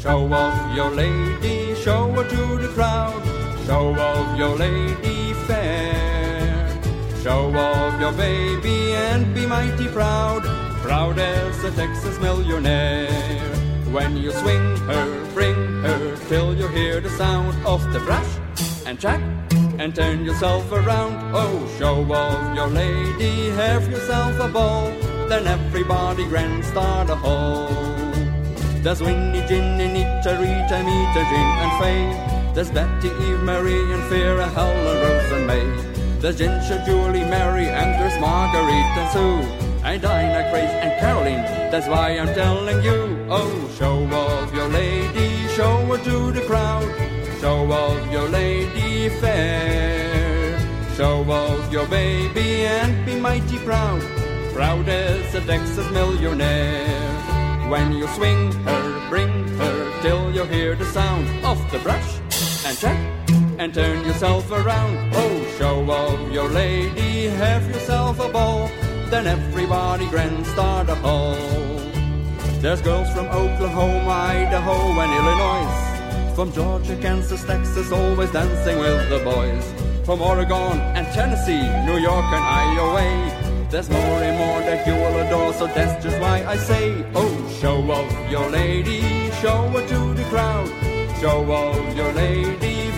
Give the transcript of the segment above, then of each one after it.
Show off your lady, show her to the crowd. Show off your lady fair. Show off your baby and be mighty proud. Proud as a Texas millionaire. When you swing her, bring her, till you hear the sound of the brush and track, and turn yourself around. Oh, show off your lady, have yourself a ball. Then everybody grand start a hall. There's Winnie, Ginny, Nita, Rita, Mita, Jean and Faye. There's Betty, Eve, Marie and Vera, Helen, Rose and May. There's Ginger, Julie, Mary, and there's Marguerite and Sue. And Dinah, Grace, and Caroline, that's why I'm telling you. Oh, show off your lady, show her to the crowd. Show off your lady fair. Show off your baby and be mighty proud. Proud as a Texas millionaire. When you swing her, bring her, till you hear the sound of the brush and track, and turn yourself around. Oh, show off your lady, have yourself a ball. Then everybody grand start a hall. There's girls from Oklahoma, Idaho and Illinois. From Georgia, Kansas, Texas, always dancing with the boys. From Oregon and Tennessee, New York and Iowa. There's more and more that you will adore, so that's just why I say, oh, show off your lady, show her to the crowd. Show off your lady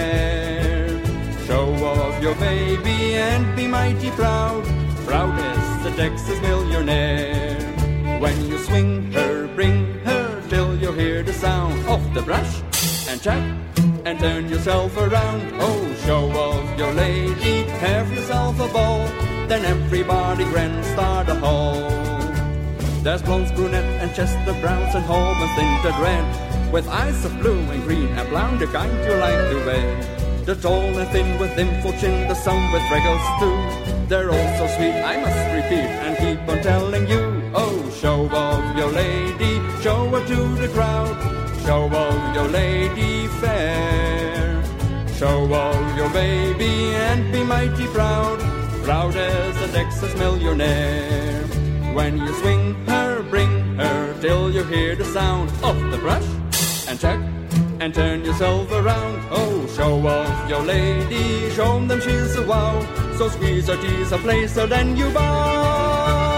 fair. Show off your baby and be mighty proud. Proud as a Texas millionaire. When you swing her, bring her, till you hear the sound of the brush and track, and turn yourself around. Oh, show off your lady, have yourself a ball. Then everybody grand start a hall. There's blondes, brunette, and Chester Browns, and Hormones tinted red, with eyes of blue and green, and blonde, the kind you like to wear. The tall and thin with dimple chin, the some with freckles too. They're all so sweet, I must repeat and keep on telling you. Oh, show off your lady, show her to the crowd. Show off your lady fair. Show off your baby and be mighty proud. Proud as a Texas millionaire. When you swing her, bring her, till you hear the sound of the brush and check, and turn yourself around. Oh, show off your lady, show them she's a wow. So squeeze her, tease her, place her, then you bow.